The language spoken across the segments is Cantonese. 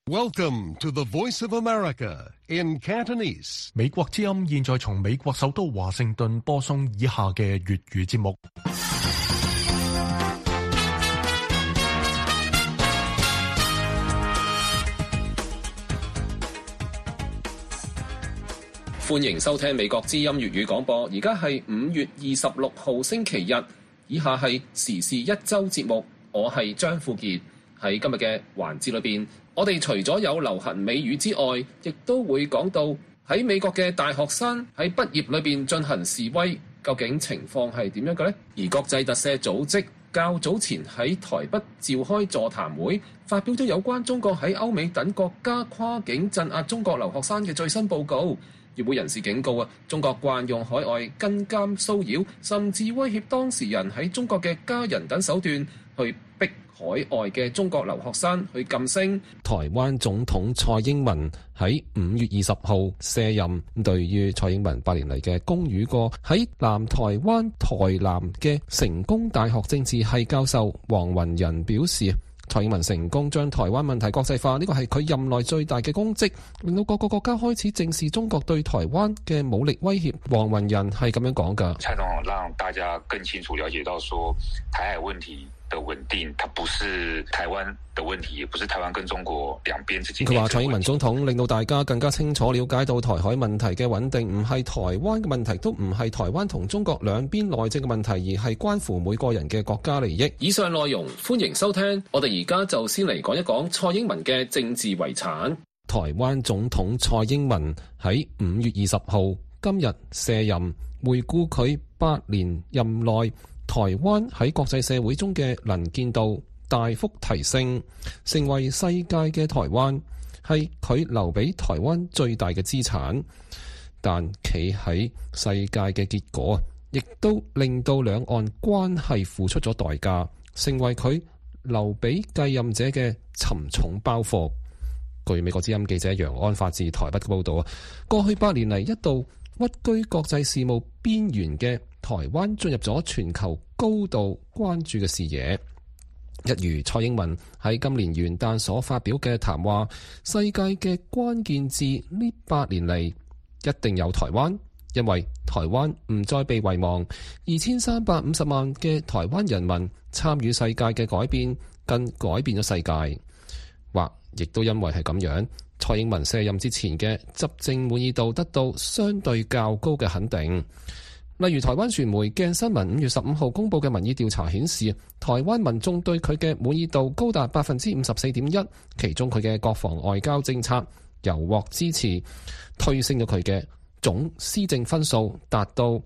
Welcome to the Voice of America in Cantonese. 美國之音現在從美國首都華盛頓播送以下嘅粵語節目。 歡迎收聽美國之音粵語廣播，而家係5月26號星期日，以下係時事一周節目，我係張富傑。喺今日嘅環節裏邊，我哋除咗有流行美語之外，亦都會講到喺美國嘅大學生喺畢業裏邊進行示威，究竟情況係點樣嘅呢？而國際特赦組織較早前喺台北召開座談會，發表咗有關中國喺歐美等國家跨境鎮壓中國留學生嘅最新報告。與會人士警告中國慣用海外跟監騷擾，甚至威脅當事人喺中國嘅家人等手段，去逼海外嘅中國留學生去噤聲。台灣總統蔡英文喺5月20號卸任，對於蔡英文8年嚟嘅公與過，喺南台灣台南嘅成功大學政治系教授黃雲仁表示，蔡英文成功將台灣問題國際化，呢個係佢任內最大嘅功績，令到各個國家開始正視中國對台灣嘅武力威脅。黃雲仁係咁樣講㗎。 蔡總統讓大家更清楚了解到說，台海問題的穩定，它不是台灣的問題，也不是台灣跟中國兩邊之間。 佢話蔡英文總統令到大家更加清楚了解到台海問題嘅穩定，唔係台灣嘅問題，都唔係台灣同中國兩邊內政嘅問題，而係關乎每個人嘅國家利益。以上內容歡迎收聽，我哋而家就先嚟講一講蔡英文嘅政治遺產。台灣總統蔡英文喺5月20號今日卸任，回顧佢8年任內，台灣喺國際社會中嘅能見度大幅提升，成為世界嘅台灣，係佢留俾台灣最大嘅資產。但企喺世界嘅結果，亦都令到兩岸關係付出咗代價，成為佢留俾繼任者嘅沉重包袱。據美國之音記者楊安發自台北嘅報道，過去8年嚟一度屈居國際事務邊緣嘅台灣進入咗全球高度關注嘅視野。一如蔡英文喺今年元旦所發表嘅談話，世界嘅關鍵字呢8年嚟一定有台灣，因為台灣唔再被遺忘。2350萬嘅台灣人民參與世界嘅改變，更改變咗世界。或亦都因為係咁樣，蔡英文卸任之前嘅執政滿意度得到相對較高嘅肯定。例如台灣傳媒鏡新聞5月15號公佈嘅民意調查顯示，台灣民眾對佢嘅滿意度高達 54.1%， 其中佢嘅國防外交政策尤獲支持，推升咗佢嘅總施政分數達到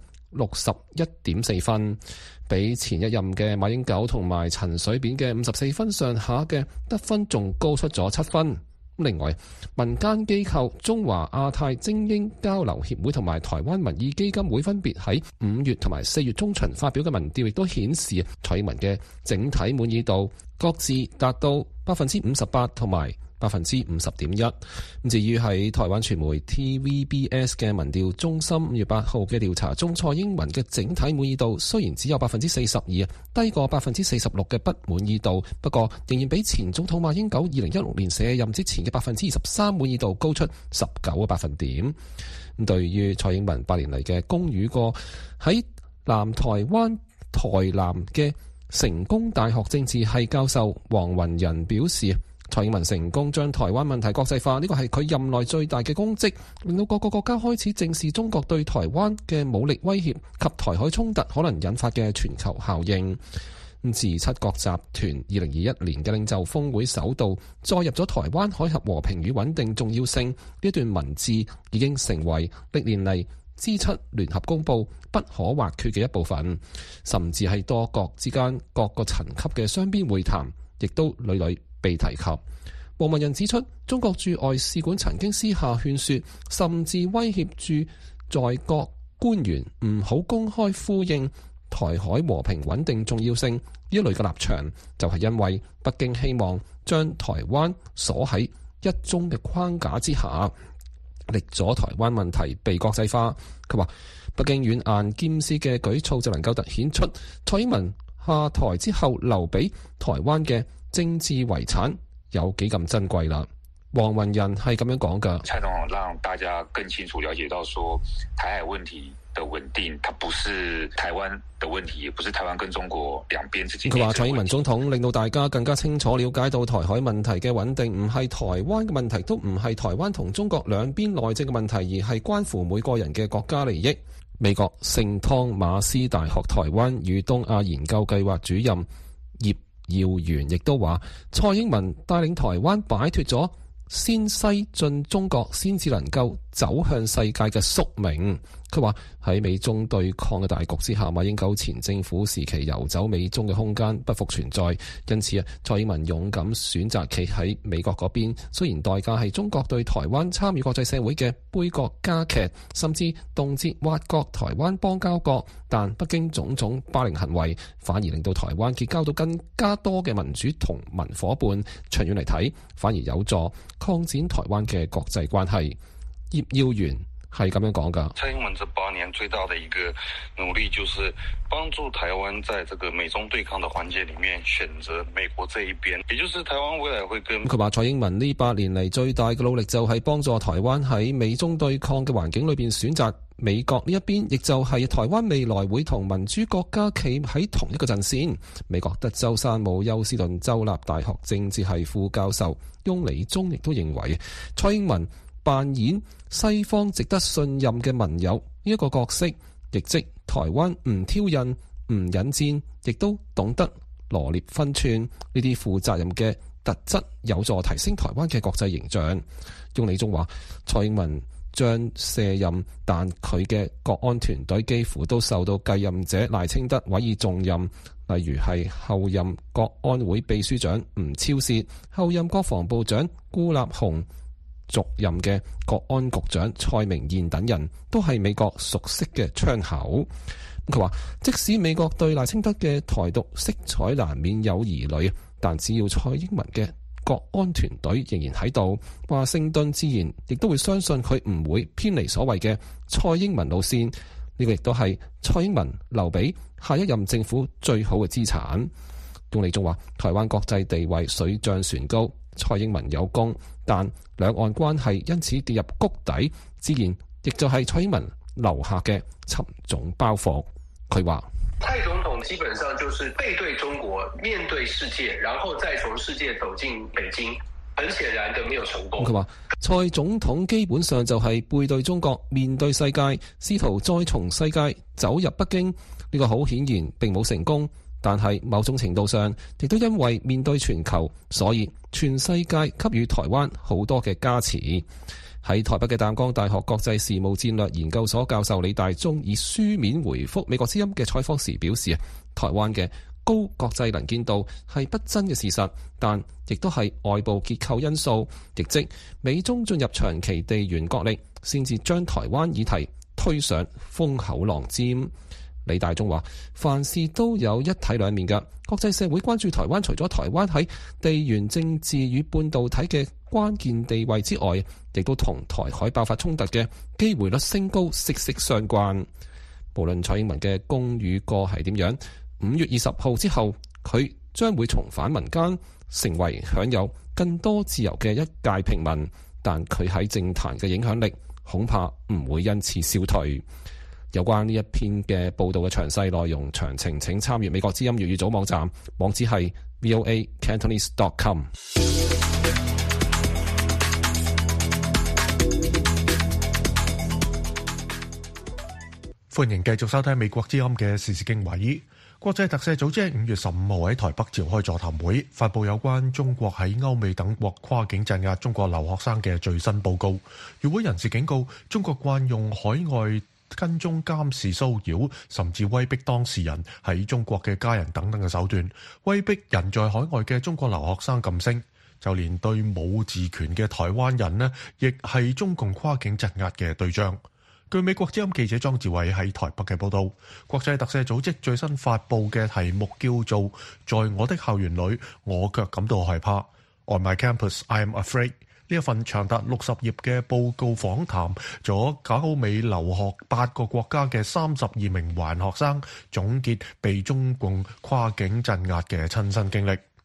61.4 分，比前一任嘅馬英九同埋陳水扁嘅54分上下嘅得分仲高出咗7分。另外，民間機構中華亞太精英交流協會同埋台灣民意基金會分別喺5月同埋4月中旬發表嘅民調，亦都顯示蔡英文嘅整體滿意度各自達到 58% 同埋 50.1%。至於喺台灣傳媒 TVBS 嘅民調中心5月8號嘅調查中，蔡英文嘅整體滿意度雖然只有 42%， 低過 46% 嘅不滿意度，不過仍然比前總統馬英九2016年卸任之前嘅 23% 滿意度高出19個百分點。對於蔡英文8年嚟嘅功與過，喺南台灣台南嘅成功大學政治系教授黃雲仁表示，蔡英文成功將台灣問題國際化，呢個係佢任內最大嘅功績，令到各個國家開始正視中國對台灣嘅武力威脅及台海衝突可能引發嘅全球效應。自七國集團2021年嘅領袖峰會首度載入咗台灣海峽和平與穩定重要性呢一段文字，已經成為歷年嚟G7聯合公報不可或缺嘅一部分，甚至係多國之間各個層級嘅雙邊會談，亦都屢屢被提及。黃文仁指出，中國駐外使館曾經私下勸說，甚至威脅駐在國官員唔好公開呼應台海和平穩定重要性呢一類嘅立場，就係因為北京希望將台灣鎖喺一中嘅框架之下，力阻台灣問題被國際化。佢話北京軟硬兼施嘅舉措就能夠凸顯出蔡英文下台之後留俾台灣嘅政治遺產有幾咁珍貴啦。 黃雲仁係咁樣講㗎。 蔡總統讓大家更清楚了解到說台海問題的穩定，它不是台灣的問題，也不是台灣跟中國兩邊之間。 佢話蔡英文總統令到大家更加清楚了解到台海問題嘅穩定唔係台灣嘅問題，都唔係台灣同中國兩邊內政嘅問題，而係關乎每個人嘅國家利益。美國聖湯馬斯大學台灣與東亞研究計劃主任葉耀元亦都話，蔡英文帶領台灣擺脫咗先西進中國先至能夠走向世界嘅宿命。佢話喺美中對抗嘅大局之下，馬英九前政府時期游走美中嘅空間不復存在，因此蔡英文勇敢選擇企喺美國嗰邊，雖然代價係中國對台灣參與國際社會嘅杯葛加劇，甚至動輒挖角台灣邦交國，但北京種種霸凌行為反而令到台灣結交到更加多嘅民主同盟夥伴，長遠嚟睇反而有助擴展台灣嘅國際關係。葉耀元係咁樣講噶。 蔡英文這8年最大的一個努力，就是幫助台灣在這個美中對抗的環節裏面選擇美國這一邊，也就是台灣未來會跟佢話蔡英文呢8年嚟最大嘅努力就係幫助台灣喺美中對抗嘅環境裏邊選擇美國呢一邊，亦就係台灣未來會同民主國家企喺同一個陣線。美國德州山姆休斯頓州立大學政治系副教授翁理忠亦都認為，蔡英文扮演西方值得信任嘅盟友呢一個角色，亦即台灣唔挑釁、唔引戰，亦都懂得羅列分寸，呢啲負責任嘅特質有助提升台灣嘅國際形象。翁理忠話，蔡英文將卸任，但佢嘅國安團隊幾乎都受到繼任者賴清德委以重任，例如係後任國安會秘書長吳釗燮、後任國防部長顧立雄、續任嘅國安局長蔡明彥等人都係美國熟悉嘅窗口。佢話，即使美國對賴清德嘅台獨色彩難免有疑慮，但只要蔡英文嘅國安團隊仍然喺度，華盛頓自然亦都會相信佢唔會偏離所謂嘅蔡英文路線。呢個亦都係蔡英文留俾下一任政府最好嘅資產。翁理忠話，台灣國際地位水漲船高，蔡英文有功，但兩岸關係因此跌入谷底，自然亦就係蔡英文留下嘅沉重包袱。佢話， 蔡總統基本上就是背對中國，面對世界，然後再從世界走進北京，很顯然的沒有成功。 佢話，蔡總統基本上就係背對中國，面對世界，試圖再從世界走入北京，呢個好顯然並冇成功。但係某種程度上，亦都因為面對全球，所以全世界給予台灣好多嘅加持。喺台北嘅淡江大學國際事務戰略研究所教授李大忠以書面回覆美國之音嘅採訪時表示，台灣嘅高國際能見度係不爭嘅事實，但亦都係外部結構因素，亦即美中進入長期地緣角力，先至將台灣議題推上風口浪尖。李大忠話，凡事都有一體兩面㗎，國際社會關注台灣，除咗台灣喺地緣政治與半導體嘅關鍵地位之外，亦都同台海爆發衝突嘅機會率升高息息相關。無論蔡英文嘅功與過係點樣，5月20號之後，佢將會重返民間，成為享有更多自由嘅一介平民，但佢喺政壇嘅影響力恐怕唔會因此消退。有關呢一篇嘅報道嘅詳細內容詳情，請參閱美國之音粵語組網站，網址係 voacantonese.com。 歡迎繼續收聽美國之音嘅時事經緯。國際特赦組織5月15號喺台北召開座談會，發佈有關中國喺歐美等國跨境鎮壓中國留學生嘅最新報告。與會人士警告，中國慣用海外跟蹤監視騷擾，甚至威逼當事人喺中國嘅家人等等嘅手段，威逼人在海外嘅中國留學生噤聲。就連對冇治權嘅台灣人呢，亦係中共跨境鎮壓嘅對象。據美國之音記者莊志偉喺台北嘅報道，國際特赦組織最新發佈嘅題目叫做《在我的校園裏，我卻感到害怕》，On my campus, I am afraid。呢一份長達60頁嘅報告訪談咗歐美留學8個國家嘅32名華人學生，總結被中共跨境鎮壓嘅親身經歷。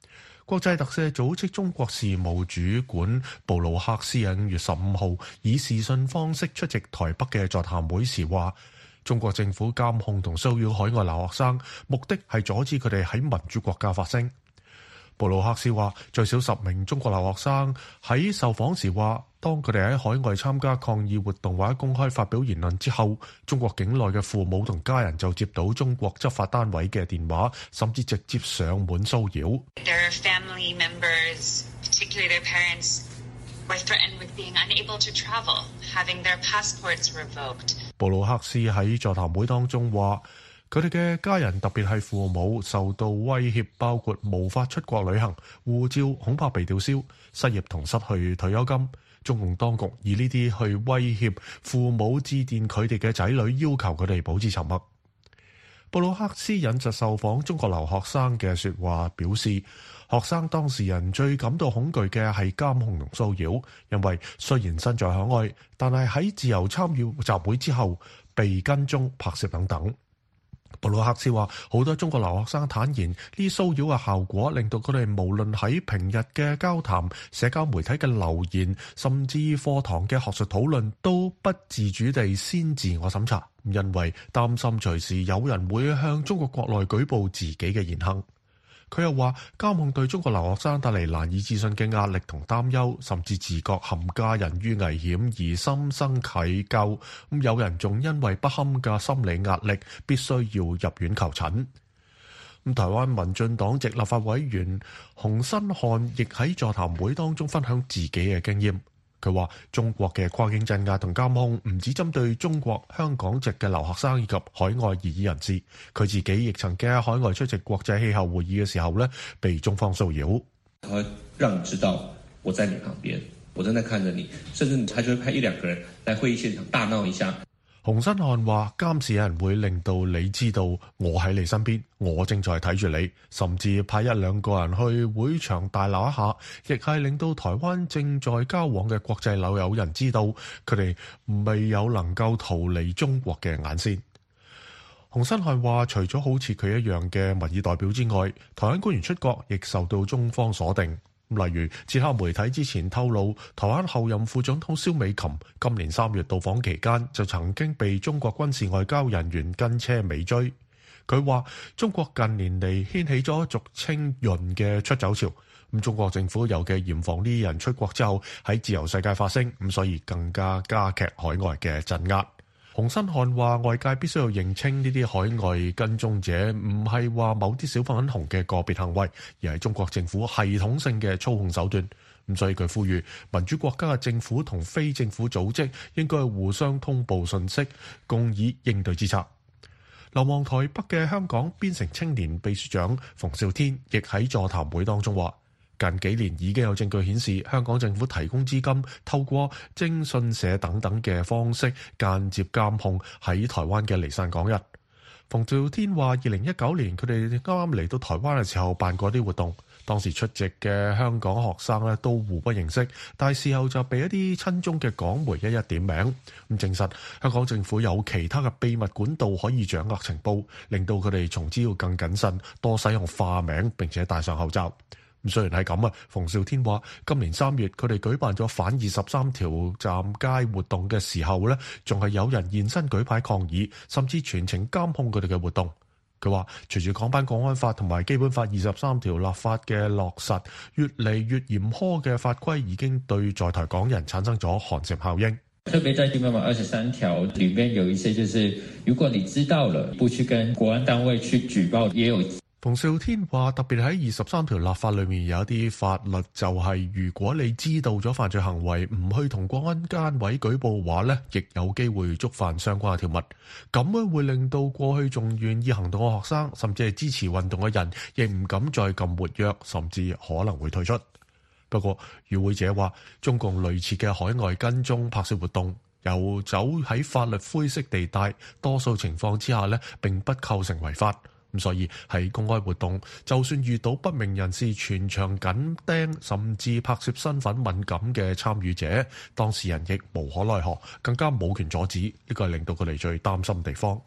國際特赦組織中國事務主管布魯克斯喺5月15號以視訊方式出席台北嘅座談會時話，中國政府監控同騷擾海外留學生，目的係阻止佢哋喺民主國家發聲。布魯克斯話，最少10名中國留學生喺受訪時話，當佢哋喺海外參加抗議活動或者公開發表言論之後，中國境內嘅父母同家人就接到中國執法單位嘅電話，甚至直接上門騷擾。 Their family members, particularly their parents, were threatened with being unable to travel, having their passports revoked. 布魯克斯喺座談會當中話，佢哋嘅家人，特別係父母，受到威脅，包括無法出國旅行、護照恐怕被吊銷、失業同失去退休金。中共當局以呢啲去威脅父母致電佢哋嘅仔女，要求佢哋保持沉默。布魯克斯引述受訪中國留學生嘅說話表示，學生當事人最感到恐懼嘅係監控同騷擾，因為雖然身在海外，但係喺自由參與集會之後被跟蹤、拍攝等等。布魯克斯話，好多中國留學生坦言，呢騷擾嘅效果令到佢哋無論喺平日嘅交談、社交媒體嘅留言，甚至課堂嘅學術討論，都不自主地先自我審查，因為擔心隨時有人會向中國國內舉報自己嘅言行。佢又話，監控對中國留學生帶嚟難以置信嘅壓力同擔憂，甚至自覺陷家人於危險而心生愧疚。有人仲因為不堪嘅心理壓力，必須要入院求診。台灣民進黨籍立法委員洪新漢亦喺座談會當中分享自己嘅經驗。佢話，中國嘅跨境鎮壓同監控唔止針對中國香港籍嘅留學生以及海外異議人士，佢自己亦曾經喺海外出席國際氣候會議嘅時候被中方騷擾。 他會讓你知道我在你旁邊，我正在看着你，甚至他就會派1-2個人來會議現場大鬧一下。 洪新漢話，監視有人會令到你知道我喺你身邊，我正在睇住你，甚至派1-2個人去會場大鬧一下，亦係令到台灣正在交往嘅國際友友人知道佢哋未有能夠逃離中國嘅眼線。洪新漢話，除咗好似佢一樣嘅民意代表之外，台灣官員出國亦受到中方鎖定。例如，捷克媒體之前透露，台灣後任副總統蕭美琴今年3月到訪期間，就曾經被中國軍事外交人員跟車尾追。佢話，中國近年嚟掀起咗俗稱潤嘅出走潮，中國政府尤其嚴防呢啲人出國之後喺自由世界發聲，所以更加加劇海外嘅鎮壓。洪新漢話，外界必須要認清呢啲海外跟蹤者唔係話某啲小粉紅嘅個別行為，而係中國政府系統性嘅操控手段。所以佢呼籲民主國家嘅政府同非政府組織應該互相通報信息，共以應對之策。流亡台北嘅香港邊城青年秘書長馮兆天亦喺座談會當中話，近幾年已經有證據顯示，香港政府提供資金，透過徵信社等等嘅方式間接監控喺台灣嘅離散港人。馮兆天話，2019年佢哋啱啱嚟到台灣嘅時候辦過啲活動，當時出席嘅香港學生都互不認識，但係事後就被一啲親中嘅港媒一一點名，證實香港政府有其他嘅秘密管道可以掌握情報，令到佢哋從此要更謹慎，多使用化名並且戴上口罩。雖然係咁啊，馮兆天話，今年3月佢哋舉辦咗反23條站街活動嘅時候仲係有人現身舉牌抗議，甚至全程監控佢哋嘅活動。佢話，隨住港版國安法同埋基本法23條立法嘅落實，越嚟越嚴苛嘅法規已經對在台港人產生咗寒蟬效應。 特別在基本法23條裏面有一些，就是如果你知道了，不去跟國安單位去舉報，也有。 馮兆天話，特別喺23條立法裏面有一啲法律就係，如果你知道咗犯罪行為，唔去同國安單位舉報嘅話亦有機會觸犯相關嘅條文。咁樣會令到過去仲願意行動嘅學生，甚至係支持運動嘅人，亦唔敢再咁活躍，甚至可能會退出。不過，與會者話，中共類似嘅海外跟蹤拍攝活動，遊走喺法律灰色地帶，多數情況之下並不構成違法。所以喺公開活動，就算遇到不明人士全場緊盯，甚至拍攝身份敏感嘅參與者，當事人亦無可奈何，更加冇權阻止。呢個係令到佢哋最擔心的地方。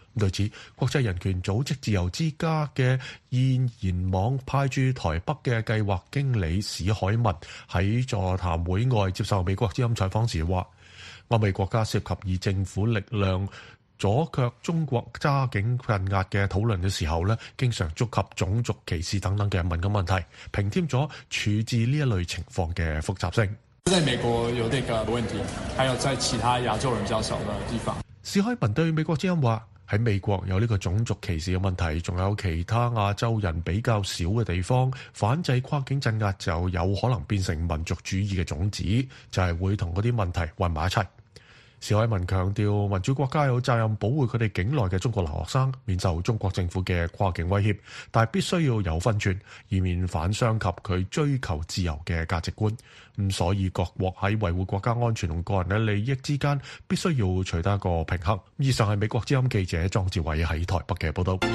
對此，國際人權組織自由之家嘅現言網派駐台北嘅計劃經理史海文喺座談會外接受美國之音採訪時話，歐美國家涉及以政府力量阻卻中國揸緊鎮壓嘅討論嘅時候呢，經常觸及種族歧視等等嘅敏感問題，平添咗處置呢一類情況嘅複雜性。 在美國有這個問題，還有在其他亞洲人比較少的地方。 史海文對美國之音話，喺美國有呢個種族歧視嘅問題，仲有其他亞洲人比較少嘅地方，反制跨境鎮壓就有可能變成民族主義嘅種子，就係會同嗰啲問題混埋一齊。史海文強調，民主國家有責任保護佢哋境內嘅中國留學生免受中國政府嘅跨境威脅，但係必須要有分寸，以免反傷及佢追求自由嘅價值觀。所以各國喺維護國家安全同個人嘅利益之間，必須要取得一個平衡。以上係美國之音記者莊志偉喺台北嘅報道。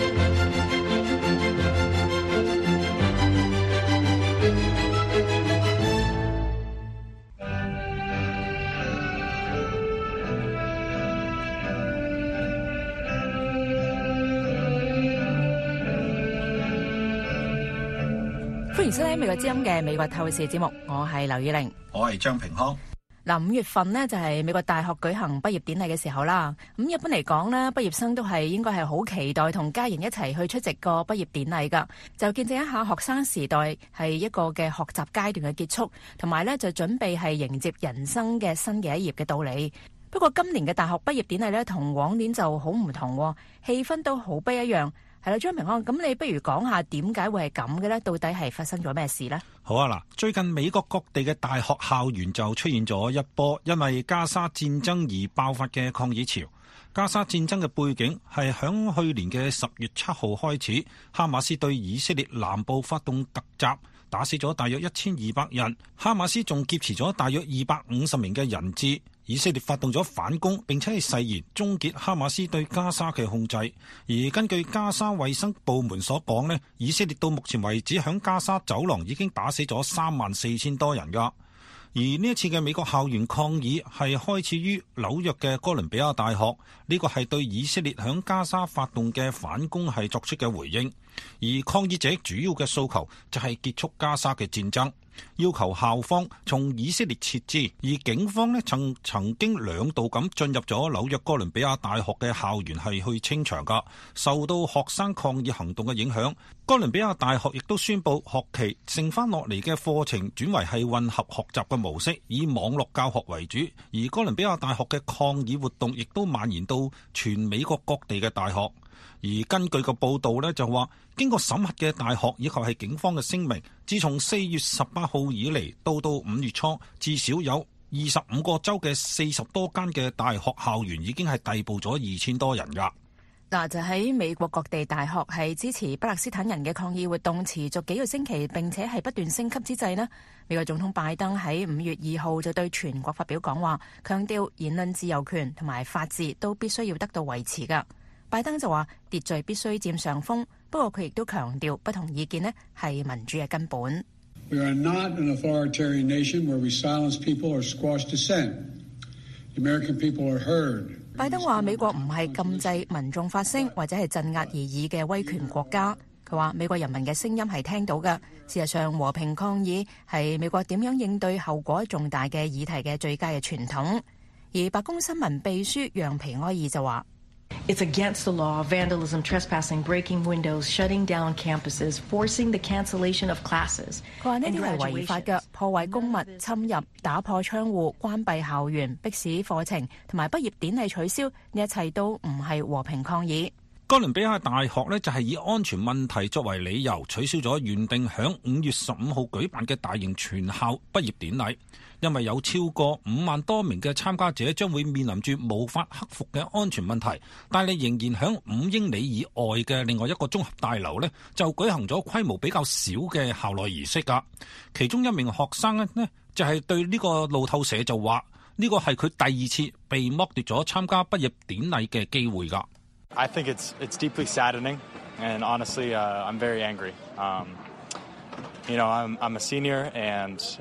歡迎收聽美國之音嘅美國透視節目，我係劉以玲， 我係張平康。 嗱，5月份呢就係美國大學舉行畢業典禮嘅時候啦。咁一般嚟講呢，畢業生都係應該係好期待同家人一齊去出席個畢業典禮噶，就見證一下學生時代係一個嘅學習階段嘅結束，同埋呢就準備係迎接人生嘅新嘅一頁嘅到嚟。不過今年嘅大學畢業典禮呢，同往年就好唔同，氣氛都好不一樣。係啦，張平安，咁你不如講下點解會係咁嘅呢？到底係發生咗咩事呢？ 好啊，嗱，最近美國各地嘅大學校園就出現咗一波因為加沙戰爭而爆發嘅抗議潮。加沙戰爭嘅背景係響去年嘅10月7號開始，哈馬斯對以色列南部發動突襲，打死咗大約1200人，哈馬斯仲劫持咗大約250名嘅人質。以色列發動咗反攻，並且係誓言終結哈馬斯對加沙嘅控制。而根據加沙衛生部門所講呢，以色列到目前為止響加沙走廊已經打死咗34000多人㗎。而呢一次嘅美國校園抗議係開始於紐約嘅哥倫比亞大學，呢個係對以色列響加沙發動嘅反攻係作出嘅回應。而抗議者主要嘅訴求就係結束加沙嘅戰爭，要求校方從以色列撤資。而警方呢曾經2度咁進入咗紐約哥倫比亞大學嘅校園係去清場噶。受到學生抗議行動嘅影響，哥倫比亞大學亦都宣布學期剩翻落嚟嘅課程轉為係混合學習嘅模式，以網絡教學為主。而哥倫比亞大學嘅抗議活動亦都蔓延到全美國各地嘅大學。而根據個報道呢，就話經過審核嘅大學以及係警方嘅聲明，自從4月18號以嚟到5月初，至少有25個州嘅40多間嘅大學校園已經係逮捕咗2000多人㗎。 嗱，就喺美國各地大學係支持巴勒斯坦人嘅抗議活動持續幾個星期，並且係不斷升級之際呢，美國總統拜登喺5月2號就對全國發表講話，強調言論自由權同埋法治都必須要得到維持㗎。拜登就話秩序必須佔上風，不過佢亦都強調不同意見呢係民主嘅根本。 We are not an authoritarian nation where we silence people or squash dissent. The American people are heard. 拜登話美國唔係禁制民眾發聲或者係鎮壓而已嘅威權國家。佢話美國人民嘅聲音係聽到嘅。事實上，和平抗議係美國點樣應對後果重大嘅議題嘅最佳嘅傳統。而白宮新聞秘書楊皮埃爾就話 ：It's against the law, vandalism, trespassing, breaking windows, shutting down campuses, forcing the cancellation of classes. 佢話呢啲係違法嘅，破壞公物、侵入、打破窗戶、關閉校園、迫使課程同埋畢業典禮取消，呢一切都唔係和平抗議。 哥倫比亞大學呢就係以安全問題作為理由，取消咗原定響5月15號舉辦嘅大型全校畢業典禮。因為有超過5萬多名嘅參加者將會面臨住無法克服嘅安全問題，但係仍然響5英里以外嘅另外一個綜合大樓呢，就舉行咗規模比較小嘅校內儀式㗎。其中一名學生呢就係對呢個路透社就話，呢個係佢第2次被剝奪咗參加畢業典禮嘅機會㗎。 I think it's deeply saddening, and honestly, I'm very angry. You know, I'm a senior, and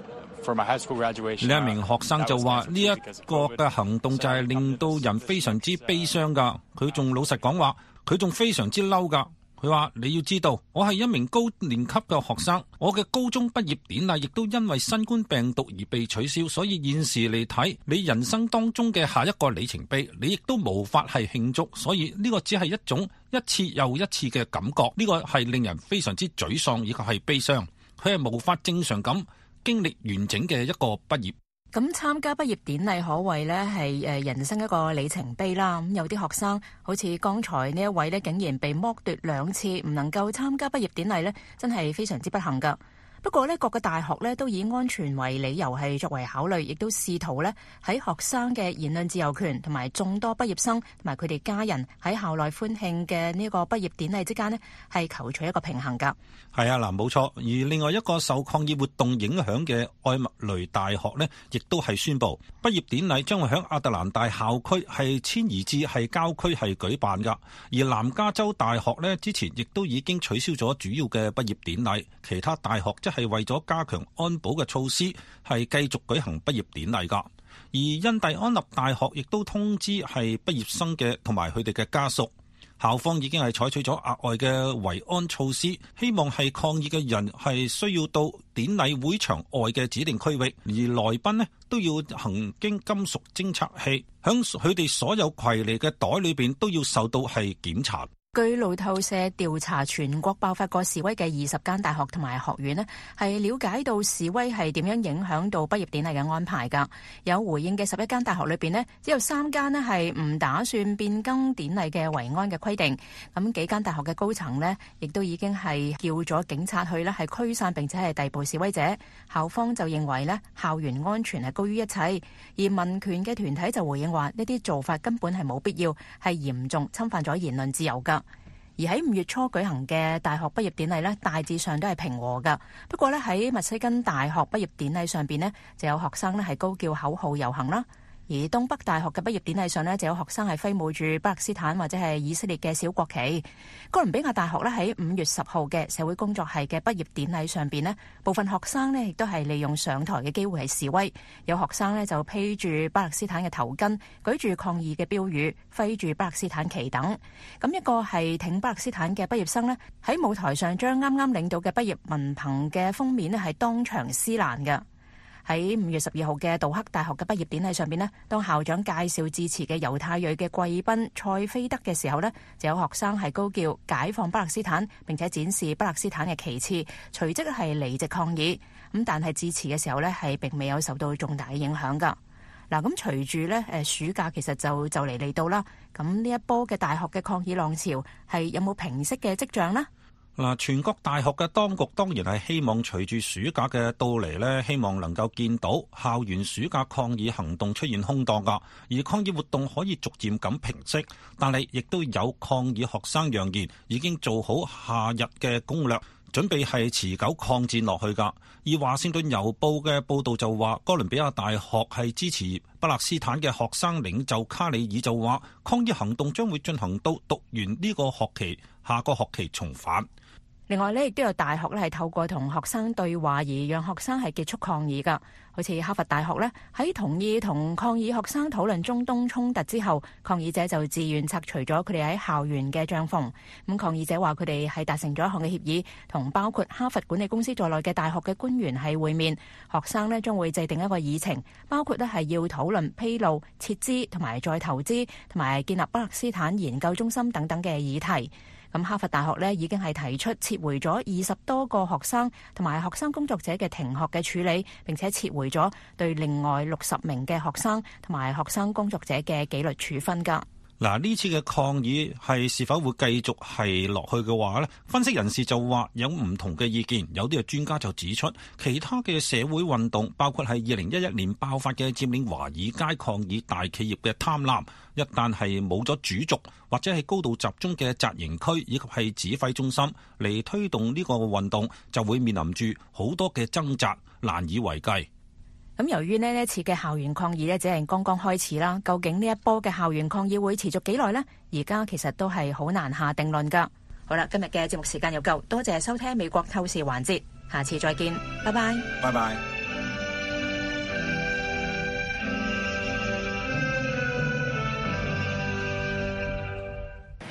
for my high school graduation. 呢一名學生就話：呢一個嘅行動就係令到人非常之悲傷㗎。佢仲老實講話，佢仲非常之嬲㗎。佢話：你要知道，我係一名高年級嘅學生，我嘅高中畢業典禮亦都因為新冠病毒而被取消，所以現時嚟睇，你人生當中嘅下一個里程碑，你亦都無法係慶祝，所以呢個只係一種一次又一次嘅感覺，呢個係令人非常之沮喪，以及係悲傷。佢係無法正常咁經歷完整嘅一個畢業。 咁參加畢業典禮可謂呢係人生一個里程碑啦。咁有啲學生好似剛才呢一位呢，竟然被剝奪2次，唔能夠參加畢業典禮呢，真係非常之不幸噶。不過呢，各個大學呢都以安全為理由係作為考慮，亦都試圖呢喺學生嘅言論自由權同埋眾多畢業生同埋佢哋家人喺校內歡慶嘅呢個畢業典禮之間呢，係求取一個平衡噶。 係啊，嗱，冇錯。而另外一個受抗議活動影響嘅愛默雷大學呢，亦都係宣布畢業典禮將會喺亞特蘭大校區係遷移至係郊區係舉辦噶。而南加州大學呢，之前亦都已經取消咗主要嘅畢業典禮，其他大學係為咗加強安保嘅措施，係繼續舉行畢業典禮噶。而印第安納大學亦都通知係畢業生嘅同埋佢哋嘅家屬，校方已經係採取咗額外嘅維安措施，希望係抗議嘅人係需要到典禮會場外嘅指定區域，而來賓呢都要行經金屬偵測器，響佢哋所有攜嚟嘅袋裏邊都要受到係檢查。 據路透社調查，全國爆發過示威嘅20間大學同埋學院呢，係了解到示威係點樣影響到畢業典禮嘅安排㗎。有回應嘅11間大學裏邊呢，只有3間呢係唔打算變更典禮嘅維安嘅規定。咁幾間大學嘅高層呢，亦都已經係叫咗警察去呢係驅散並且係逮捕示威者。校方就認為呢，校園安全係高於一切，而民權嘅團體就回應話呢啲做法根本係冇必要，係嚴重侵犯咗言論自由㗎。而喺5月初舉行嘅大學畢業典禮呢，大致上都係平和㗎。不過呢，喺密西根大學畢業典禮上邊呢，就有學生呢係高叫口號遊行啦。而東北大學嘅畢業典禮上呢，就有學生係揮舞住巴勒斯坦或者係以色列嘅小國旗。哥倫比亞大學呢，喺5月10號嘅社會工作系嘅畢業典禮上邊呢，部分學生呢亦都係利用上台嘅機會係示威。有學生呢就披住巴勒斯坦嘅頭巾，舉住抗議嘅標語，揮住巴勒斯坦旗等。咁一個係挺巴勒斯坦嘅畢業生呢，喺舞台上將啱啱領到嘅畢業文憑嘅封面呢係當場撕爛嘅。喺5月12號嘅杜克大學嘅畢業典禮上邊呢，當校長介紹致辭嘅猶太裔嘅貴賓塞菲德嘅時候呢，就有學生係高叫解放巴勒斯坦，並且展示巴勒斯坦嘅旗幟，隨即係離席抗議。咁但係致辭嘅時候呢，係並未有受到重大嘅影響噶。嗱，咁隨住呢暑假其實就嚟到啦，咁呢一波嘅大學嘅抗議浪潮係有冇平息嘅跡象呢？ 嗱，全國大學嘅當局當然係希望隨住暑假嘅到嚟呢，希望能夠見到校園暑假抗議行動出現空檔噶，而抗議活動可以逐漸咁平息。但係亦都有抗議學生揚言已經做好夏日嘅攻略，準備係持久抗戰落去噶。而華盛頓郵報嘅報導就話，哥倫比亞大學係支持巴勒斯坦嘅學生領袖卡里爾就話，抗議行動將會進行到讀完呢個學期，下個學期重返。 另外呢，亦都有大學呢係透過同學生對話而讓學生係結束抗議噶。好似哈佛大學呢，喺同意同抗議學生討論中東衝突之後，抗議者就自願拆除咗佢哋喺校園嘅帳篷。咁抗議者話佢哋係達成咗一項嘅協議，同包括哈佛管理公司在內嘅大學嘅官員係會面。學生呢將會制定一個議程，包括呢係要討論披露、撤資同埋再投資，同埋建立巴勒斯坦研究中心等等嘅議題。咁哈佛大學呢已經係提出撤回咗20多個學生同埋學生工作者嘅停學嘅處理，並且撤回咗對另外60名嘅學生同埋學生工作者嘅紀律處分㗎。 嗱，呢次嘅抗議是否會繼續係落去嘅話呢，分析人士就話有唔同嘅意見。有啲嘅專家就指出，其他嘅社會運動，包括係2011年爆發嘅佔領華爾街抗議大企業嘅貪婪，一旦係冇咗主軸或者係高度集中嘅紮營區以及係指揮中心嚟推動呢個運動，就會面臨住好多嘅掙扎，難以為繼。 咁由於呢一次嘅校園抗議呢，只係剛剛開始啦，究竟呢一波嘅校園抗議會持續幾耐呢？而家其實都係好難下定論噶。好啦，今日嘅節目時間又夠，多謝收聽美國透視環節，下次再見，拜拜， 拜拜。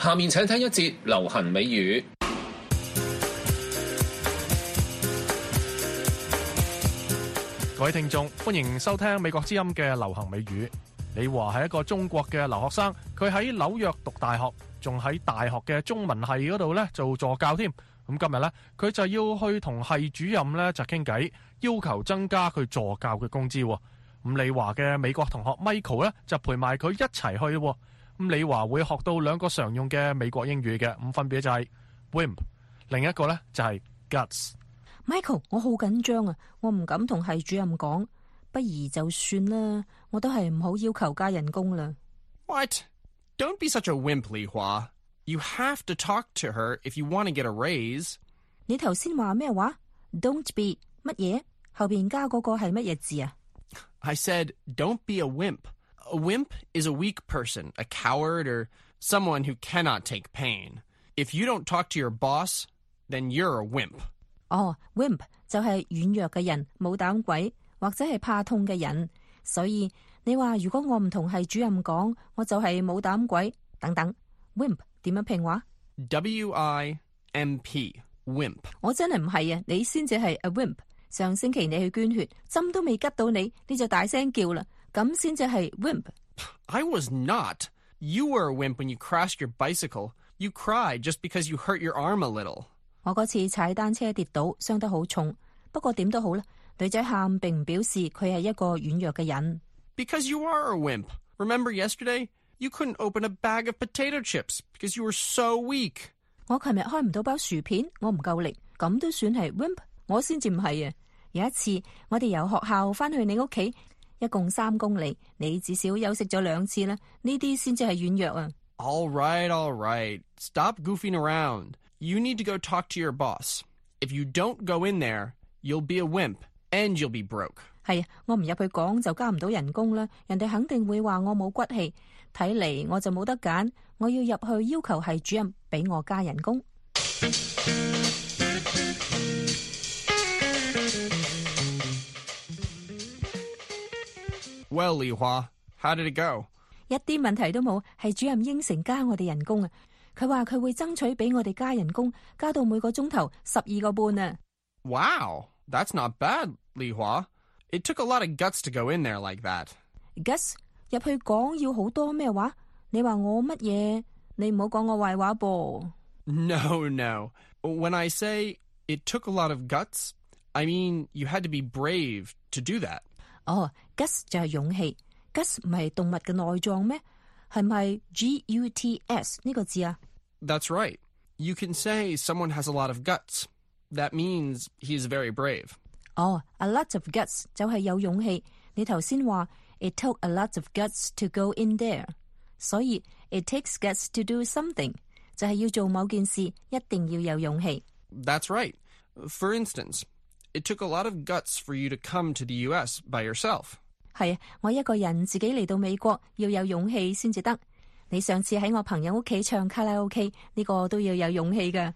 下面請聽一節流行美語。 各位聽眾，歡迎收聽美國之音嘅流行美語。李華係一個中國嘅留學生，佢喺紐約讀大學，仲喺大學嘅中文系嗰度咧做助教添。咁今日咧，佢就要去同系主任咧就傾偈，要求增加佢助教嘅工資。咁李華嘅美國同學 Michael 咧就陪埋佢一齊去。咁李華會學到兩個常用嘅美國英語嘅，咁分別就係 wimp， 另一個咧就係 guts。Michael， 我好緊張啊，我唔敢同系主任講，不如就算啦，我都係唔好要求加人工啦。 What? Don't be such a wimp, Li Hua. You have to talk to her if you want to get a raise. 你頭先話咩話 ？Don't be 乜嘢？後邊加嗰個係乜嘢字啊？ I said, don't be a wimp. A wimp is a weak person, a coward, or someone who cannot take pain. If you don't talk to your boss, then you're a wimp. 哦 ，wimp 就係軟弱嘅人，冇膽鬼或者係怕痛嘅人。所以你話如果我唔同系主任講，我就係冇膽鬼等等。wimp 點樣拼話 ？W-I-M-P wimp。 我真係唔係啊，你先至係 a wimp。上星期你去捐血，針都未吉到你，你就大聲叫啦，咁先至係 wimp。 I was not. You were a wimp when you crashed your bicycle. You cried just because you hurt your arm a little. 我嗰次踩單車跌倒，傷得好重。不過點都好啦，女仔喊並唔表示佢係一個軟弱嘅人。 Because you are a wimp. Remember yesterday? You couldn't open a bag of potato chips because you were so weak. 我琴日開唔到包薯片，我唔夠力，咁都算係 wimp？ 我先至唔係啊！有一次我哋由學校翻去你屋企，一共3公里，你至少休息咗2次啦，呢啲先至係軟弱啊。 All right. Stop goofing around. You need to go talk to your boss. If you don't go in there, you'll be a wimp and you'll be broke. 係啊，我唔入去講就加唔到人工啦，人哋肯定會話我冇骨氣。睇嚟我就冇得揀，我要入去要求系主任俾我加人工。 Well, Li Hua, how did it go? 一啲問題都冇，系主任應承加我哋人工啊！佢話佢會爭取俾我哋加人工，加到每個鐘頭12個半啊 ！Wow, that's not bad, Li Hua. It took a lot of guts to go in there like that. Guts 入去講要好多咩話？你話我乜嘢？你唔好講我壞話噃。 No. When I say it took a lot of guts, I mean you had to be brave to do that. 哦 ，guts 就係勇氣。guts 唔係動物嘅內臟咩？係咪 G-U-T-S 呢個字啊？ That's right. You can say someone has a lot of guts. That means he's very brave. 哦 ，a lot of guts 就係有勇氣。你頭先話 it took a lot of guts to go in there， 所以 it takes guts to do something 就係要做某件事，一定要有勇氣。 That's right. For instance, it took a lot of guts for you to come to the U.S. by yourself. 係啊，我一個人自己嚟到美國，要有勇氣先至得。你上次喺我朋友屋企唱卡拉 OK， 呢個都要有勇氣㗎。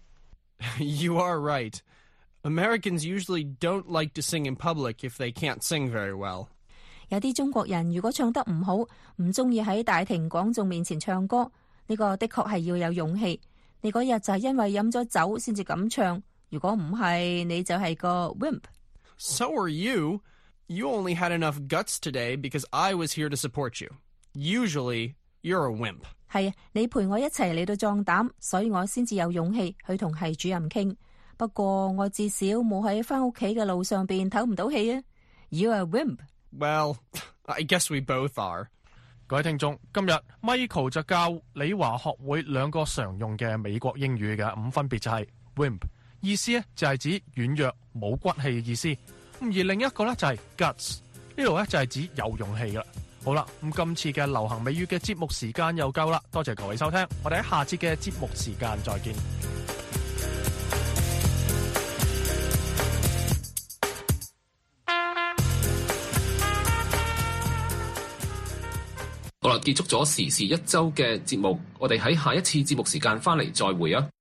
You are right. Americans usually don't like to sing in public if they can't sing very well. 有啲中國人如果唱得唔好，唔中意喺大庭廣眾面前唱歌，呢個的確係要有勇氣。你嗰日就係因為飲咗酒先至咁唱，如果唔係，你就係個 wimp。 So are you. You only had enough guts today because I was here to support you. Usually, you're a wimp. 係啊，你陪我一齊嚟到壯膽，所以我先至有勇氣去同系主任傾。不過我至少冇喺返屋企嘅路上邊唞唔到氣啊。You're a wimp. Well, I guess we both are. 各位聽眾，今日 Michael 就教李華學會2個常用嘅美國英語嘅，咁分別就係 wimp， 意思咧就係指軟弱冇骨氣嘅意思。而另一個咧就係 guts， 呢度咧就係指有勇氣噶啦。好啦，咁今次嘅流行美語嘅節目時間又夠啦，多謝各位收聽，我哋喺下次嘅節目時間再見。 好啦，結束咗時事一周嘅節目，我哋喺下一次節目時間翻嚟再會啊！